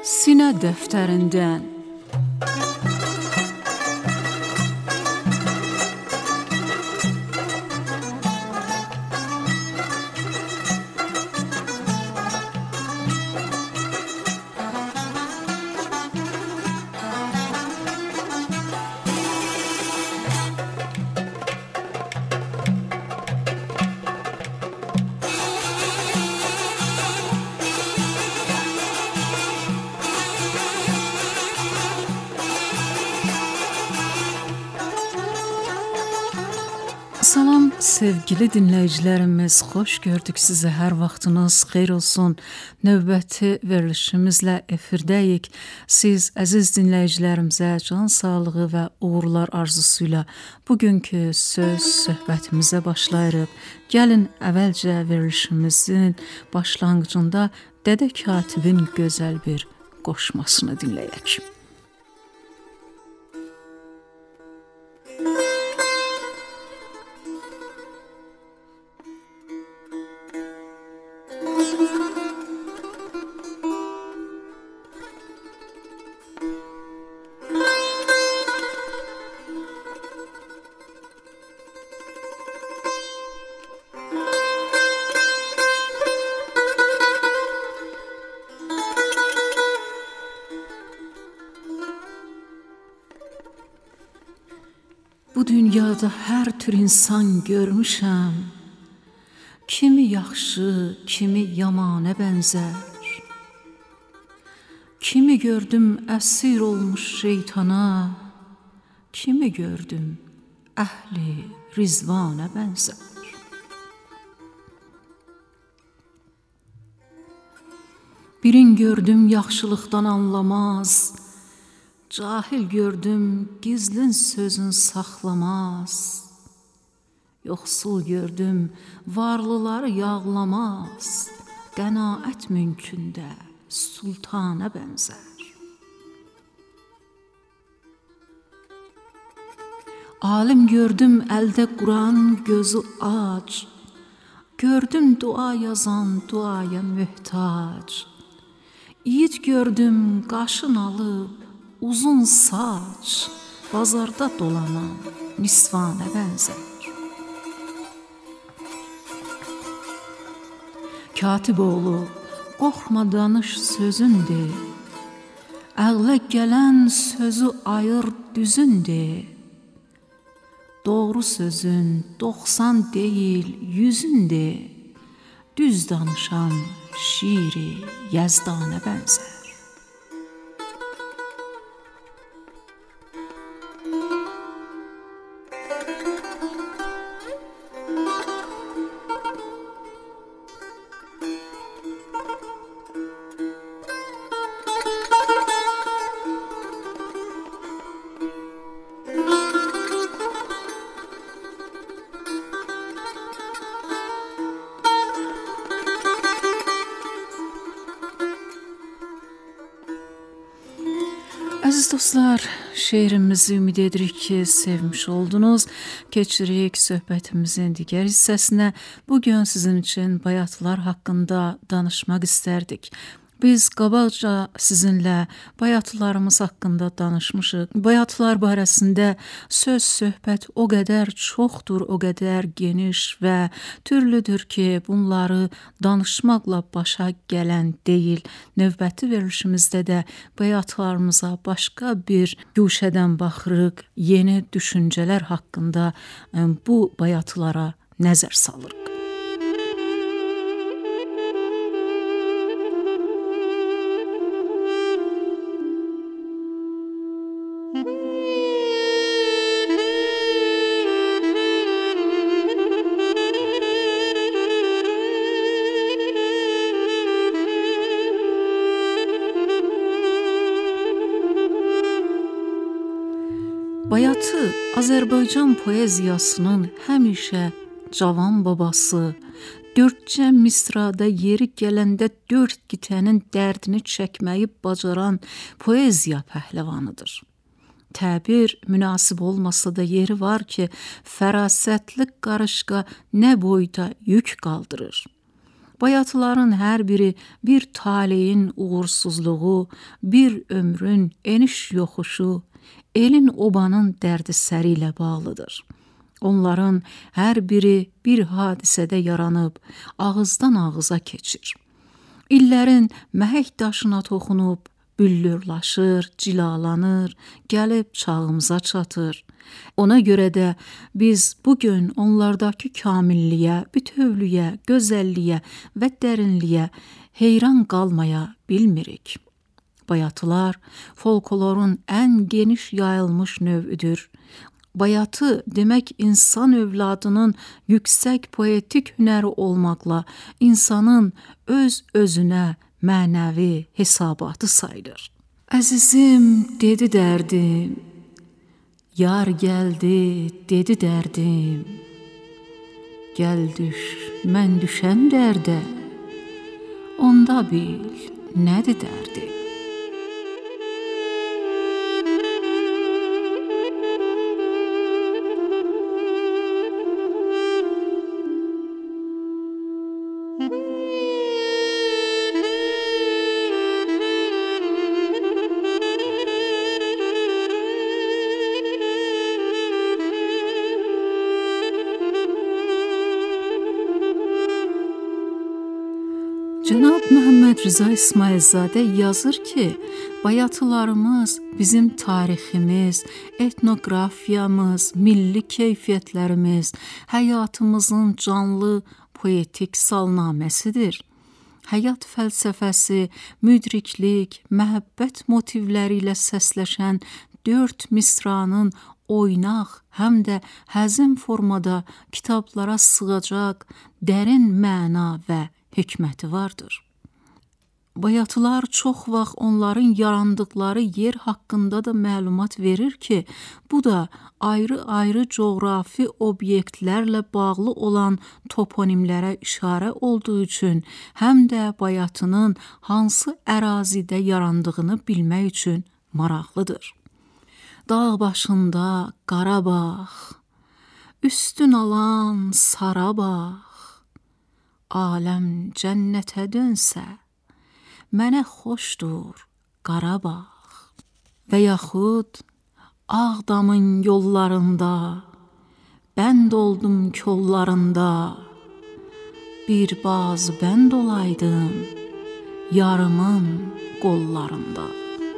Sinə dəftərindən. Salam sevgili dinləyicilərimiz, xoş gördük sizi, hər vaxtınız xeyir olsun. Növbəti verilişimizlə efirdəyik. Siz əziz dinləyicilərimizə can sağlığı və uğurlar arzusuyla bugünkü söhbətimizə başlayırıq. Gəlin əvvəlcə verilişimizin başlanğıcında Dədə Katibin gözəl bir qoşmasını dinləyək. Bu dünyada hər tür insan görmüşəm, kimi yaxşı, kimi yamana bənzər. Kimi gördüm əsir olmuş şeytana, kimi gördüm əhli rizvana bənzər. Birin gördüm yaxşılıqdan anlamaz, cahil gördüm gizlin sözün saxlamaz. Yoxsul gördüm varlıları yağlamaz, qənaət mümkündə sultana bənzər. Alim gördüm əldə Quran gözü ac, gördüm dua yazan duaya möhtac. Yiğit gördüm qaşın alıb uzun saç, bazarda dolanan nisvana bənzər. Katib oğlu, qorxma danış sözün de, əqlə gələn sözü ayır düzün de. Doğru sözün 90 deyil 100'ün de, düz danışan şiiri Yəzdana bənzər. Əziz dostlar, şeirimizi ümid edirik ki, sevmiş oldunuz. Keçirik söhbətimizin digər hissəsinə. Bugün sizin üçün bayatlar haqqında danışmaq istərdik. Biz qabaqca sizinlə bayatlarımız haqqında danışmışıq. Bayatlar barəsində söz, söhbət o qədər çoxdur, o qədər geniş və türlüdür ki, bunları danışmaqla başa gələn deyil. Növbəti verilişimizdə də bayatlarımıza başqa bir güşədən baxırıq, yeni düşüncələr haqqında bu bayatlara nəzər salırıq. Bayatı Azərbaycan poeziyasının həmişə cavan babası, dördcə misrada yeri gələndə dörd qitənin dərdini çəkməyi bacaran poeziya pəhləvanıdır. Təbir münasib olmasa da yeri var ki, fərasətli qarışqa nə boyda yük qaldırır. Bayatıların hər biri bir taleyin uğursuzluğu, bir ömrün eniş yoxuşu, elin obanın dərdisəri ilə bağlıdır. Onların hər biri bir hadisədə yaranıb, ağızdan ağıza keçir. İllərin məhək daşına toxunub, büllürlaşır, cilalanır, gəlib çağımıza çatır. Ona görə də biz bugün onlardakı kamilliyə, bütövlüyə, gözəlliyə və dərinliyə heyran qalmaya bilmirik. Bayatılar folklorun ən geniş yayılmış növüdür. Bayatı demək insan övladının yüksək poetik hünəri olmaqla insanın öz-özünə mənəvi hesabatı sayılır. Əzizim dedi dərdim, yar gəldi dedi dərdim, gəl düş mən düşəm dərdə, onda bil nədir dərdim. Cənab Məhəmməd Rza İsmailzadə yazır ki, bayatılarımız bizim tariximiz, etnoqrafiyamız, milli keyfiyyətlərimiz, həyatımızın canlı poetik salnaməsidir. Həyat fəlsəfəsi, müdriklik, məhəbbət motivləri ilə səsləşən 4 misranın oynaq, həm də həzin formada kitablara sığacaq dərin məna və hikməti vardır. Bayatılar çox vaxt onların yarandıqları yer haqqında da məlumat verir ki, bu da ayrı-ayrı coğrafi obyektlərlə bağlı olan toponimlərə işarə olduğu üçün həm də bayatının hansı ərazidə yarandığını bilmək üçün maraqlıdır. Dağ başında Qarabağ, üstün alan Sarabağ, aləm cənnətə dönsə, mənə xoşdur Qarabağ. Və yaxud Ağdamın yollarında, bənd oldum kollarında, bir bazı bənd olaydım yarımın qollarında.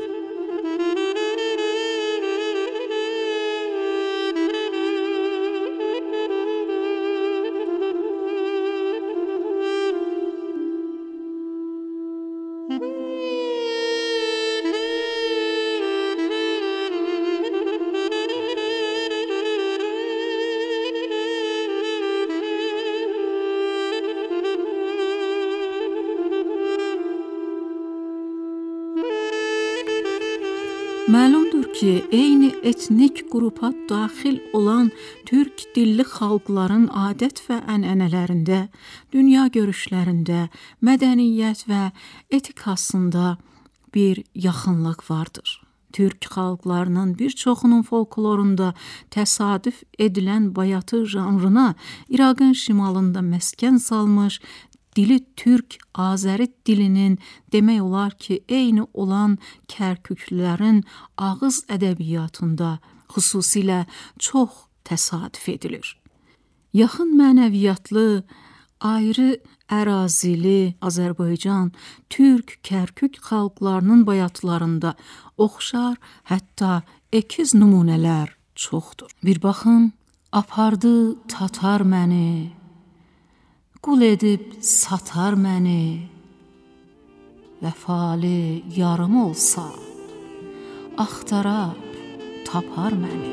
Məlumdur ki, eyni etnik qrupa daxil olan türk dilli xalqların adət və ənənələrində, dünya görüşlərində, mədəniyyət və etikasında bir yaxınlıq vardır. Türk xalqlarının bir çoxunun folklorunda təsadüf edilən bayatı janrına İraqın şimalında məskən salmış, dili türk, Azəri dilinin demək olar ki, eyni olan kərküklərin ağız ədəbiyyatında xüsusilə çox təsadüf edilir. Yaxın mənəviyyatlı, ayrı ərazili Azərbaycan, türk, kərkük xalqlarının bayatlarında oxşar, hətta əkiz nümunələr çoxdur. Bir baxın, apardı tatar məni, qul edib satar məni, vəfalı yarım olsa, axtarab tapar məni.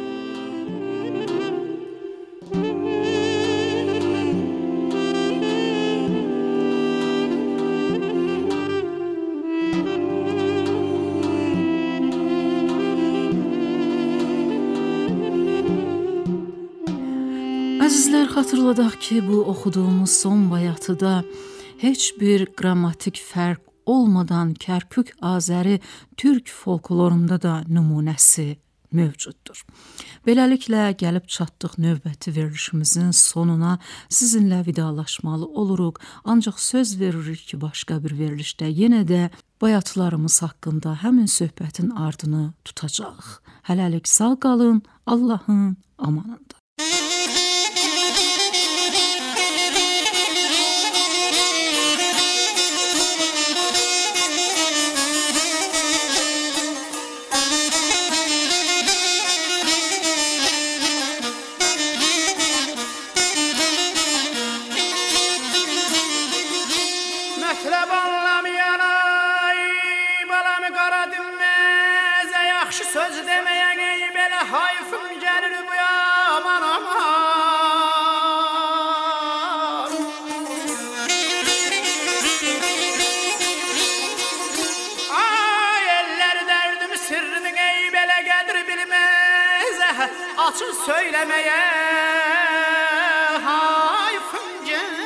Əzizlər, xatırladaq ki, bu oxuduğumuz son bayatıda heç bir qrammatik fərq olmadan Kərkük Azəri türk folklorunda da nümunəsi mövcuddur. Beləliklə gəlib çatdıq növbəti verilişimizin sonuna. Sizinlə vidalaşmalı oluruq. Ancaq söz veririk ki, başqa bir verilişdə yenə də bayatlarımız haqqında həmin söhbətin ardını tutacağıq. Hələlik sağ qalın, Allahın amanında. Mətləb anlamayan ay, balamı qara dinməzə, yaxşı söz deməyən ey, belə hayfım gəlir bu yaman aman. Ay, eller dərdimi sirrini ey, belə qədir bilməzə, açın söyləməyə hayfım gəlir.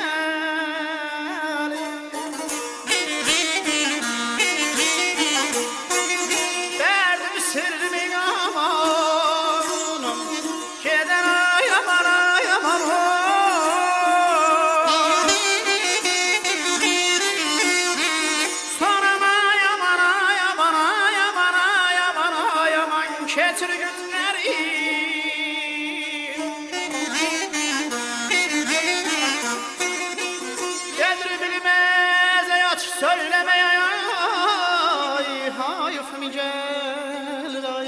Keçir günləri Gedir bilməz aç söyləməyə ay, hayfım gəlir ay.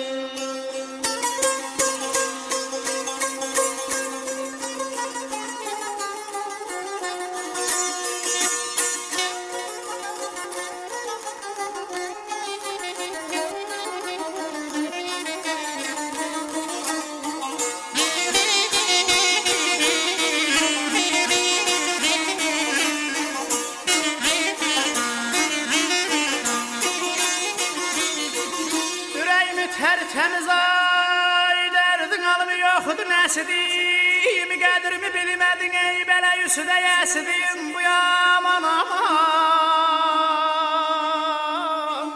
Tertemiz ay, derdin alımı yoxdur nəsidim, qədrimi bilmədin ey, belə yüzüdə yəsidim bu yaman aman.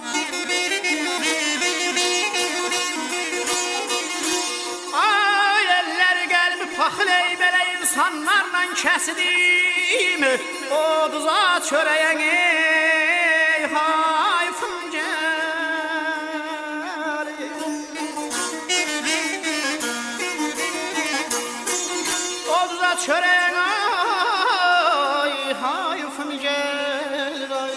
Ay, eller qəlbi paxıl ey, belə insanlarla kəsidim, oduza çörəyən ey, hayfım gəl. Çörəyin ay, hayfım gəlir ay.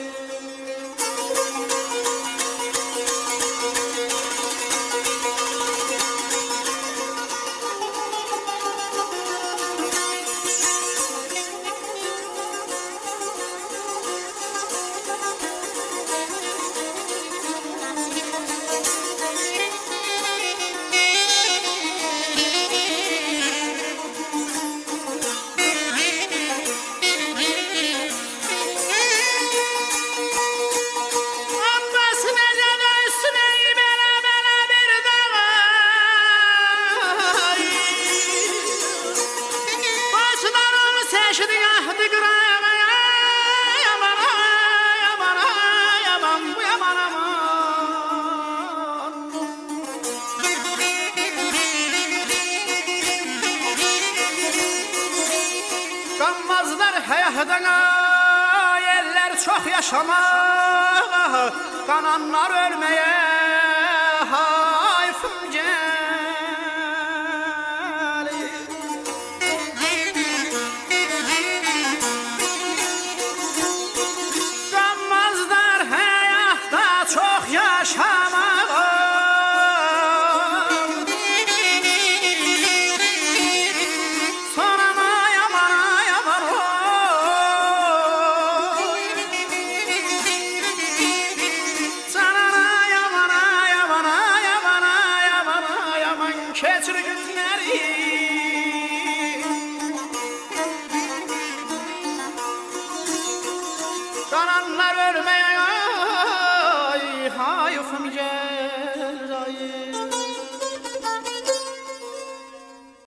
Qanmazlar həyatına, yerlər çox yaşamaq, qananlar ölməyə, hayfım gəl.